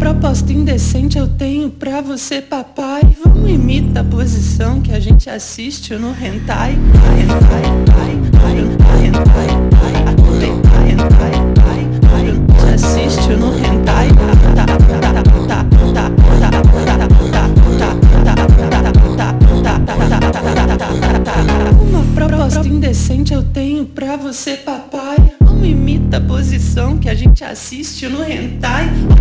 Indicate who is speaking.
Speaker 1: proposta indecente eu tenho pra você, papai. Vamos imitar a posição que a gente assiste no hentai. Assiste no hentai. Uma proposta indecente eu tenho pra você, papai. Vamos imitar a posição que a gente assiste no hentai.